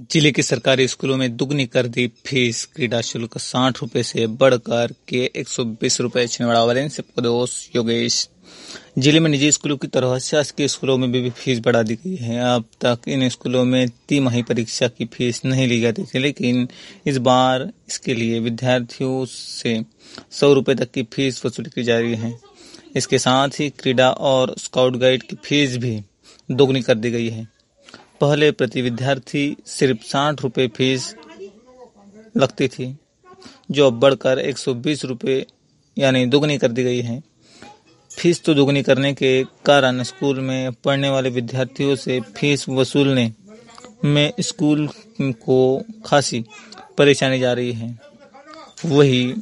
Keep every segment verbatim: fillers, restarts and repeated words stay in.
जिले के सरकारी स्कूलों में दुगनी कर दी फीस। क्रीड़ा शुल्क साठ रुपए से बढ़कर के एक सौ बीस रुपए। छिंदवाड़ा वाले से पदोस योगेश। जिले में निजी स्कूलों की तरह शासकीय स्कूलों में भी फीस बढ़ा दी गई है। अब तक इन स्कूलों में तिमाही परीक्षा की फीस नहीं ली जाती थी, लेकिन इस बार इसके लिए विद्यार्थियों से सौ रुपए तक की फीस वसूली की जा रही है। इसके साथ ही क्रीड़ा और स्काउट गाइड की फीस भी दोगुनी कर दी गई है। पहले प्रति विद्यार्थी सिर्फ साठ रुपए फीस लगती थी, जो अब बढ़कर एक सौ बीस रुपए यानी दोगुनी कर दी गई है। फीस तो दोगुनी करने के कारण स्कूल में पढ़ने वाले विद्यार्थियों से फीस वसूलने में स्कूल को खासी परेशानी जा रही है। वही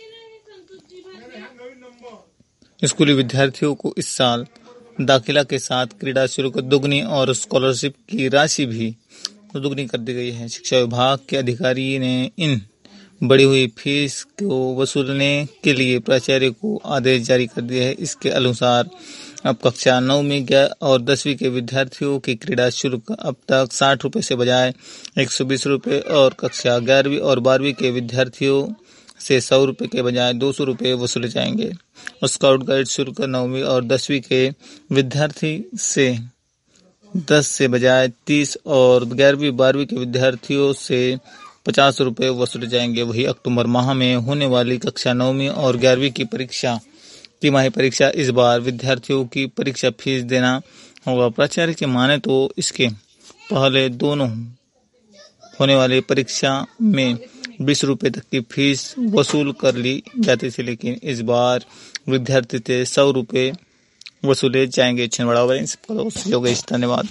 स्कूली विद्यार्थियों को इस साल दाखिला के साथ क्रीड़ा शुल्क दोगुनी और स्कॉलरशिप की राशि भी दोगुनी कर दी गई है। शिक्षा विभाग के अधिकारी ने इन बढ़ी हुई फीस को वसूलने के लिए प्राचार्य को आदेश जारी कर दिया है। इसके अनुसार अब कक्षा नौवीं और दसवीं के विद्यार्थियों की क्रीड़ा शुल्क अब तक साठ रुपए से बजाय एक सौ बीस रुपए और कक्षा ग्यारहवीं और बारहवीं के विद्यार्थियों से सौ रुपए के बजाय दो सौ रुपए वसूले जाएंगे। स्काउट गाइड शुल्क नौवीं और दसवीं के विद्यार्थी से दस से बजाय तीस और ग्यारहवीं बारहवीं के विद्यार्थियों से पचास रुपए वसूले जाएंगे। वही अक्टूबर माह में होने वाली कक्षा नौवीं और ग्यारहवीं की परीक्षा तिमाही परीक्षा इस बार विद्यार्थियों की परीक्षा फीस देना होगा। प्राचार्य के माने तो इसके पहले दोनों होने वाली परीक्षा में बीस रुपए तक की फीस वसूल कर ली जाती थी, लेकिन इस बार विद्यार्थी से सौ रुपए वसूले जाएंगे। छिंदवाड़ा वाले योगेश। धन्यवाद।